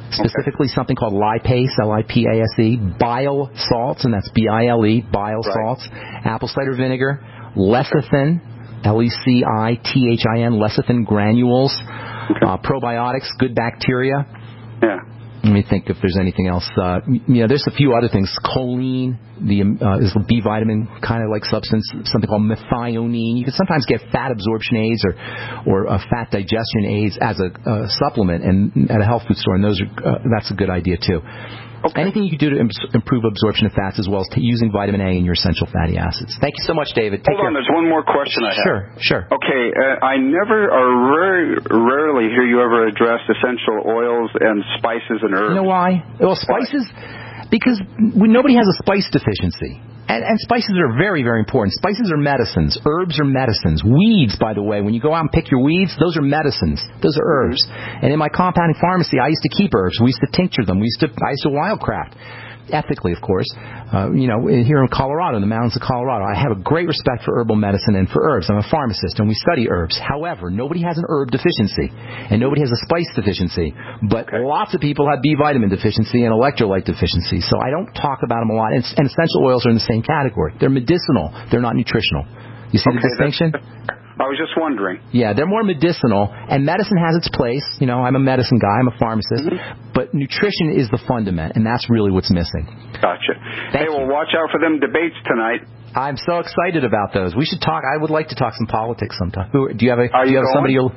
specifically okay. something called lipase, L I P A S E, bile salts, and that's B I L E, bile right. salts, apple cider vinegar, lecithin, L E C I T H I N, lecithin granules, okay. uh, probiotics, good bacteria. Yeah. Let me think if there's anything else. Uh, you know, there's a few other things. Choline, the uh, is a B vitamin kind of like substance, something called methionine. You can sometimes get fat absorption aids or or uh, fat digestion aids as a uh, supplement and at a health food store, and those are uh, that's a good idea too. Okay. Anything you can do to im- improve absorption of fats, as well as t- using vitamin A in your essential fatty acids. Thank you so much, David. Take Hold on, care. There's one more question I have. Sure, sure. Okay, uh, I never or very rarely hear you ever address essential oils and spices and herbs. You know why? Well, spices, because we, nobody has a spice deficiency. And, and spices are very, very important. Spices are medicines. Herbs are medicines. Weeds, by the way, when you go out and pick your weeds, those are medicines. Those are herbs. And in my compounding pharmacy, I used to keep herbs. We used to tincture them. We used to, I used to wildcraft. Ethically, of course. Uh, you know, here in Colorado, in the mountains of Colorado, I have a great respect for herbal medicine and for herbs. I'm a pharmacist, and we study herbs. However, nobody has an herb deficiency, and nobody has a spice deficiency. But okay. lots of people have B vitamin deficiency and electrolyte deficiency, so I don't talk about them a lot. And, and essential oils are in the same category. They're medicinal. They're not nutritional. You see okay, the distinction? I was just wondering. Yeah, they're more medicinal, and medicine has its place. You know, I'm a medicine guy. I'm a pharmacist. Mm-hmm. But nutrition is the fundament, and that's really what's missing. Gotcha. Thank hey, you. well, watch out for them debates tonight. I'm so excited about those. We should talk. I would like to talk some politics sometime. Who, do you have a? Are do you, you have going? somebody? You'll,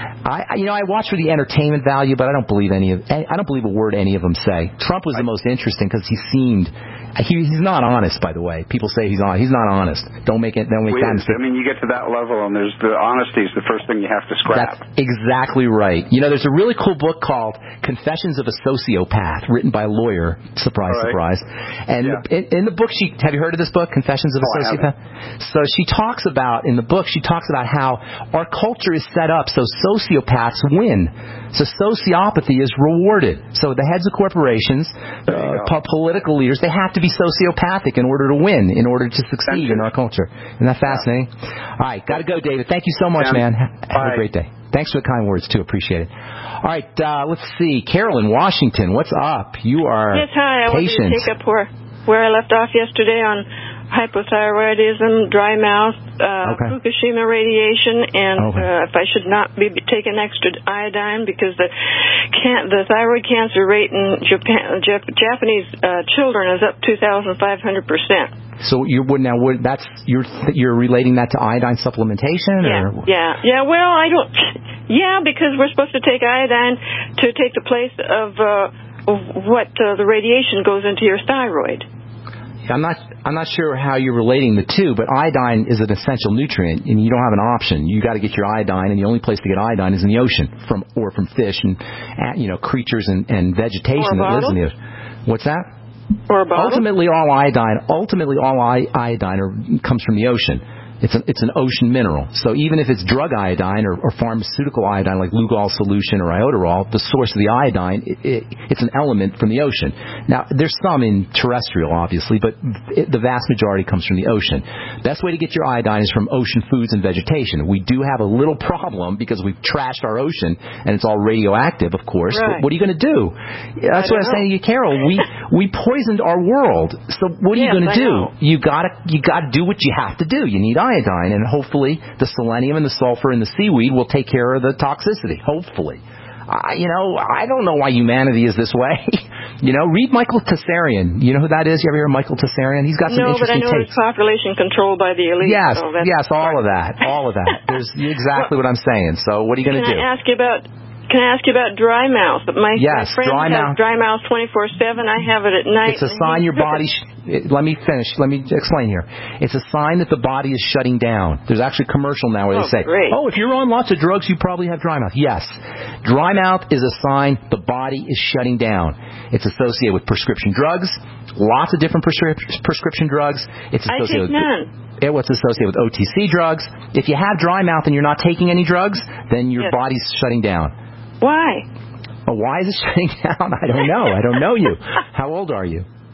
I, you know, I watch for the entertainment value, but I don't believe any of. I don't believe a word any of them say. Trump was the most interesting because he seemed. He, he's not honest, by the way. People say he's on. He's not honest. Don't make it. Don't make Weird. that. I mean, you get to that level, and there's the honesty is the first thing you have to scrap. That's exactly right. You know, there's a really cool book called Confessions of a Sociopath, written by a lawyer. Surprise, right. surprise. And yeah. in, in the book, she have you heard of this book, Confessions of a oh, Sociopath? So she talks about in the book. She talks about how our culture is set up so sociopaths win. So sociopathy is rewarded. So the heads of corporations, uh, po- political leaders, they have to be sociopathic in order to win, in order to succeed in our culture. Isn't that fascinating? Yeah. All right, got to go, David. Thank you so much, yeah. man. Have Bye. a great day. Thanks for the kind words, too. Appreciate it. All right, uh, let's see. Carol in Washington, what's up? You are Yes, hi. I patient. wanted to take up where, where I left off yesterday on hypothyroidism, dry mouth, uh, okay. Fukushima radiation, and okay. uh, if I should not be taking extra iodine because the can- the thyroid cancer rate in Japan, Jap- Japanese uh, children is up two thousand five hundred percent. So you would now would that's you're you're relating that to iodine supplementation? Yeah, or? yeah, yeah. Well, I don't. Yeah, because we're supposed to take iodine to take the place of, uh, of what uh, the radiation goes into your thyroid. I'm not I'm not sure how you're relating the two, but iodine is an essential nutrient, and you don't have an option. You got to get your iodine, and the only place to get iodine is in the ocean, from or from fish and you know creatures and, and vegetation that lives in the ocean. What's that? Or a bottle? Ultimately, all iodine ultimately all iodine are, comes from the ocean. It's, a, it's an ocean mineral. So even if it's drug iodine or, or pharmaceutical iodine like Lugol solution or iodoral, the source of the iodine, it, it, it's an element from the ocean. Now, there's some in terrestrial, obviously, but it, the vast majority comes from the ocean. Best way to get your iodine is from ocean foods and vegetation. We do have a little problem because we've trashed our ocean, and it's all radioactive, of course. Right. But what are you going to do? That's what I was saying to you, Carol. We we poisoned our world. So what are yes, you going to do? Know. You gotta you gotta do what you have to do. You need iodine, and hopefully the selenium and the sulfur in the seaweed will take care of the toxicity. Hopefully. Uh, you know, I don't know why humanity is this way. you know, read Michael Tessarian. You know who that is? You ever hear of Michael Tessarian? He's got some no, interesting takes. No, but I know it's population controlled by the elite. Yes, so that's yes, all of that, all of that. There's exactly what I'm saying. So what are you going to do? Can I ask you about... Can I ask you about dry mouth? My, yes, my friend dry has mouth. dry mouth twenty-four seven. I have it at night. It's a sign your body... Sh- let me finish. Let me explain here. It's a sign that the body is shutting down. There's actually a commercial now where oh, they say, great. oh, if you're on lots of drugs, you probably have dry mouth. Yes. Dry mouth is a sign the body is shutting down. It's associated with prescription drugs, lots of different prescri- prescription drugs. It's associated I take none. It was associated with O T C drugs. If you have dry mouth and you're not taking any drugs, then your yes. body's shutting down. Why? Oh, why is it shutting down? I don't know. I don't know you. How old are you?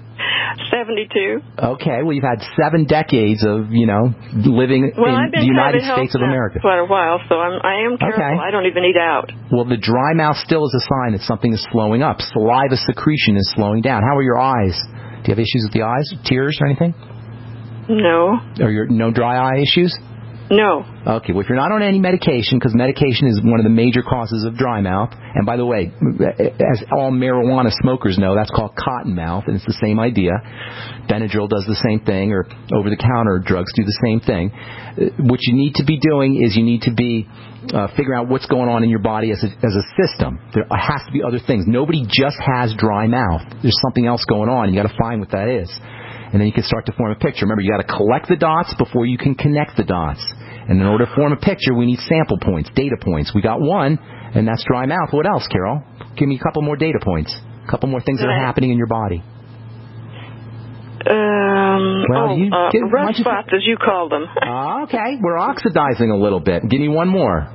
seventy-two. Okay, well, you've had seven decades of, you know, living Well, in I've been the United having States of health America. for quite a while, so I'm, I am careful. Okay. I don't even eat out. Well, the dry mouth still is a sign that something is slowing up. Saliva secretion is slowing down. How are your eyes? Do you have issues with the eyes, tears or anything? No. Or your no dry eye issues? No. Okay, well, if you're not on any medication, because medication is one of the major causes of dry mouth, and by the way, as all marijuana smokers know, that's called cotton mouth, and it's the same idea. Benadryl does the same thing, or over-the-counter drugs do the same thing. What you need to be doing is you need to be uh, figuring out what's going on in your body as a, as a system. There has to be other things. Nobody just has dry mouth. There's something else going on. You got to find what that is. And then you can start to form a picture. Remember, you got to collect the dots before you can connect the dots. And in order to form a picture, we need sample points, data points. We got one, and that's dry mouth. What else, Carol? Give me a couple more data points. A couple more things that are happening in your body. Um, well, oh, you, uh, give, rust spots, as you call them. Uh, okay, we're oxidizing a little bit. Give me one more.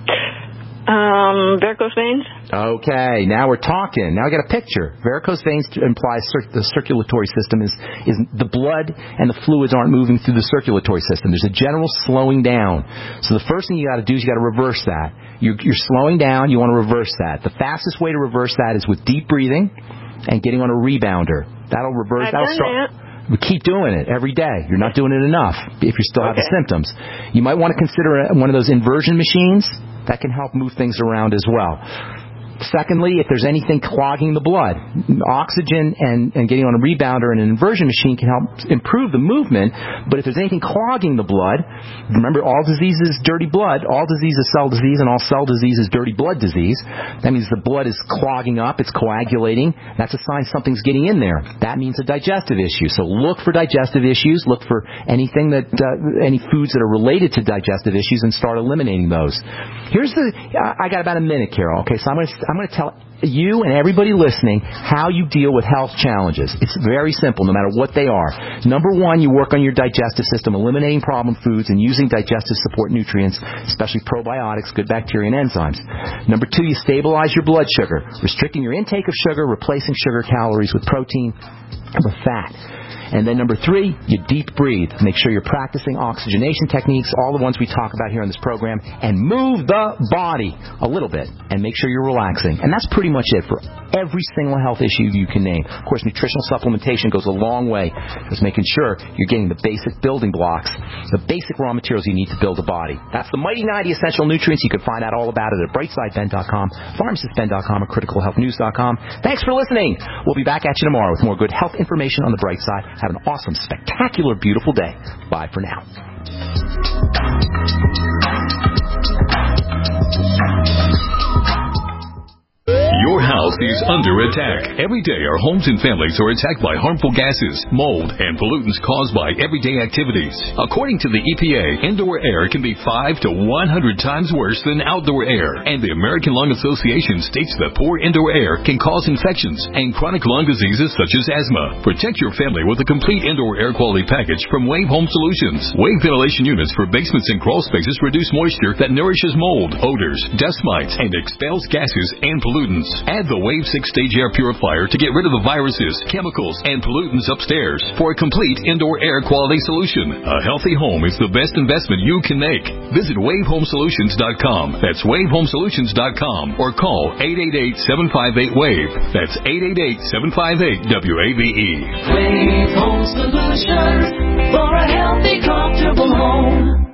Um, varicose veins? Okay, now we're talking. Now I got a picture. Varicose veins implies cir- the circulatory system is, is the blood and the fluids aren't moving through the circulatory system. There's a general slowing down. So the first thing you got to do is you got to reverse that. You're, you're slowing down. You want to reverse that. The fastest way to reverse that is with deep breathing and getting on a rebounder. That'll reverse. I've that'll done start. that. We keep doing it every day. You're not doing it enough if you still have Okay. the symptoms. You might want to consider one of those inversion machines. That can help move things around as well. Secondly, if there's anything clogging the blood, oxygen and, and getting on a rebounder and an inversion machine can help improve the movement. But if there's anything clogging the blood, remember all disease is dirty blood. All disease is cell disease, and all cell disease is dirty blood disease. That means the blood is clogging up, it's coagulating. That's a sign something's getting in there. That means a digestive issue. So look for digestive issues. Look for anything that, uh, any foods that are related to digestive issues and start eliminating those. Here's the, I got about a minute, Carol. Okay, so I'm going to I'm going to tell you and everybody listening how you deal with health challenges. It's very simple, no matter what they are. Number one, you work on your digestive system, eliminating problem foods and using digestive support nutrients, especially probiotics, good bacteria, and enzymes. Number two, you stabilize your blood sugar, restricting your intake of sugar, replacing sugar calories with protein and with fat. And then number three, you deep breathe. Make sure you're practicing oxygenation techniques, all the ones we talk about here on this program, and move the body a little bit, and make sure you're relaxing. And that's pretty much it for every single health issue you can name. Of course, nutritional supplementation goes a long way, just making sure you're getting the basic building blocks, the basic raw materials you need to build a body. That's the Mighty ninety Essential Nutrients. You can find out all about it at brightside ben dot com, pharmacist ben dot com, or critical health news dot com. Thanks for listening. We'll be back at you tomorrow with more good health information on the bright side. Have an awesome, spectacular, beautiful day. Bye for now. Your house is under attack. Every day our homes and families are attacked by harmful gases, mold, and pollutants caused by everyday activities. According to the E P A, indoor air can be five to one hundred times worse than outdoor air. And the American Lung Association states that poor indoor air can cause infections and chronic lung diseases such as asthma. Protect your family with a complete indoor air quality package from Wave Home Solutions. Wave ventilation units for basements and crawl spaces reduce moisture that nourishes mold, odors, dust mites, and expels gases and pollutants. Add the Wave six-stage air purifier to get rid of the viruses, chemicals, and pollutants upstairs for a complete indoor air quality solution. A healthy home is the best investment you can make. Visit wave home solutions dot com. That's wave home solutions dot com or call eight eight eight, seven five eight, WAVE. That's eight eight eight, seven five eight, W A V E. Wave Home Solutions for a healthy, comfortable home.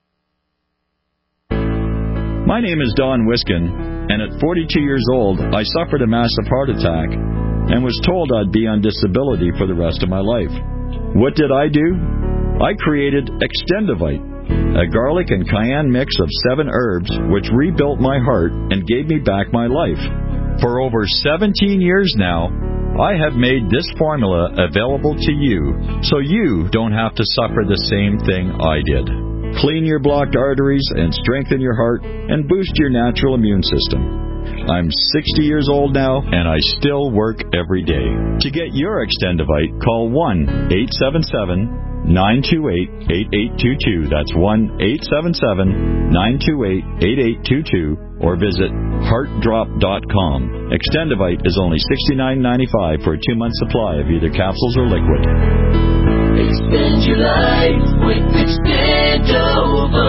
My name is Don Wiskin. And at forty-two years old, I suffered a massive heart attack and was told I'd be on disability for the rest of my life. What did I do? I created Extendivite, a garlic and cayenne mix of seven herbs which rebuilt my heart and gave me back my life. For over seventeen years now, I have made this formula available to you so you don't have to suffer the same thing I did. Clean your blocked arteries and strengthen your heart and boost your natural immune system. I'm sixty years old now, and I still work every day. To get your Extendivite, call one eight seven seven, nine two eight, eight eight two two. That's one eight seven seven, nine two eight, eight eight two two. Or visit heart drop dot com. Extendivite is only sixty-nine ninety-five for a two-month supply of either capsules or liquid. Extend your life with Extendovite.